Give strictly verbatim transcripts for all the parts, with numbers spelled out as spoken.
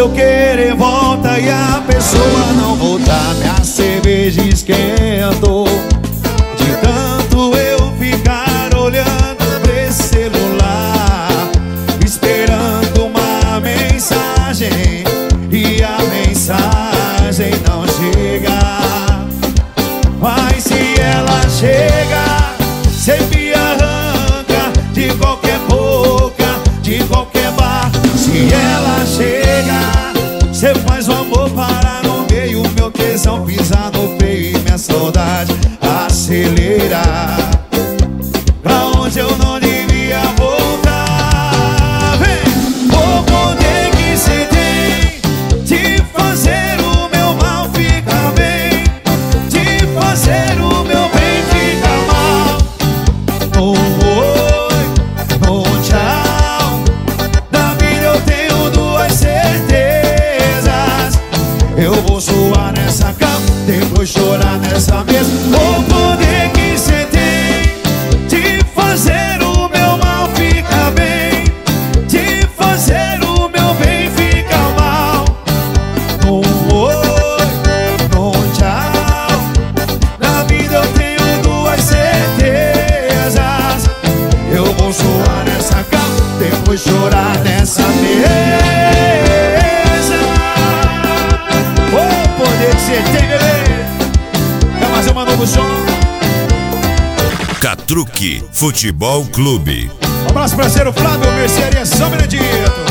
eu querer volta e a pessoa não voltar. Minha cerveja esquentou de tanto eu ficar olhando pra esse celular, esperando uma mensagem, e a mensagem não chega. Mas se ela chega, cê me arranca de qualquer boca, de qualquer bar. Se ela chega, cê faz o amor parar no meio, meu tesão pisar no freio e minha saudade acelerar pra onde eu não devia voltar. Vem! O poder que cê tem de fazer o meu mal ficar bem, de fazer o meu bem ficar mal. Um oi, um tchau, da vida eu tenho duas certezas: eu vou suar nessa cama, depois chorar nessa mesa. O poder que cê tem de fazer o meu mal ficar bem, de fazer o meu bem ficar mal. Um oi, um tchau, na vida eu tenho duas certezas: eu vou suar nessa cama, depois chorar nessa mesa. O poder que cê tem, bebê. Quer fazer uma novo som? Catruque Futebol Clube. Um abraço, parceiro Flávio, Mercearia São Benedito.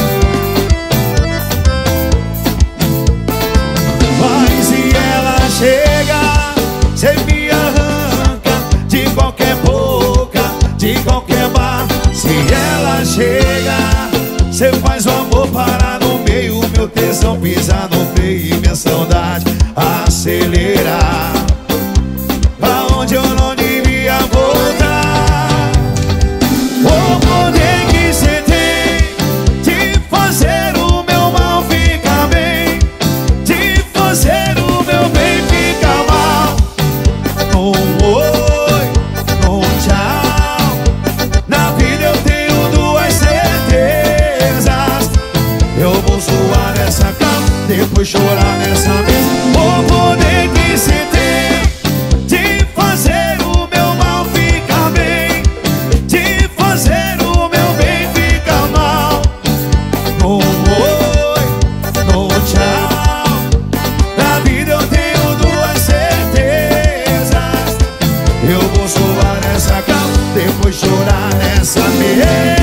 Mas se ela chega, cê me arranca de qualquer boca, de qualquer bar. Se ela chega, cê faz o amor parar no meio, meu tesão pisar no freio e minha saudade acelerar pra onde eu não devia voltar. O poder que cê tem de fazer o meu mal ficar bem, de fazer o meu bem ficar mal. Um oi, um tchau, na vida eu tenho duas certezas: eu vou suar nessa cama, depois chorar nessa mesa. O poder que cê tem de fazer o meu mal ficar bem, de fazer o meu bem ficar mal. Um oi, um tchau, na vida eu tenho duas certezas: eu vou suar nessa cama, depois chorar nessa mesa.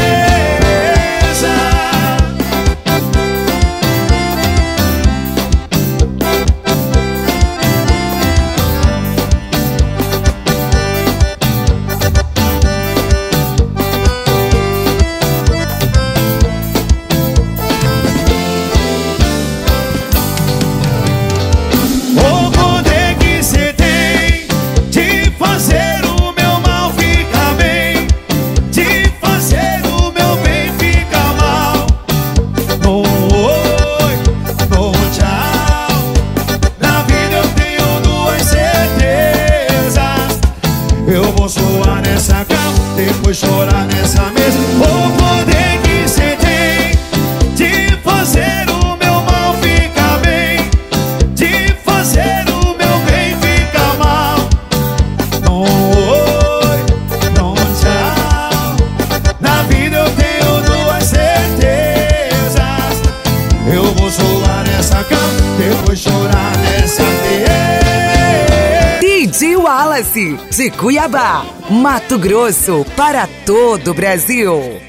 O poder que cê tem de fazer o meu mal ficar bem, de fazer o meu bem ficar mal. Um oi, um tchau, na vida eu tenho duas certezas: eu vou suar nessa cama, depois chorar nessa mesa. O poder que cê tem de fazer o meu mal ficar bem, de fazer o meu bem ficar mal. Um oi, um tchau, na vida eu tenho duas certezas: eu vou suar nessa cama, depois chorar nessa mesa. D J Wallace, de Cuiabá, Mato Grosso, para todo o Brasil.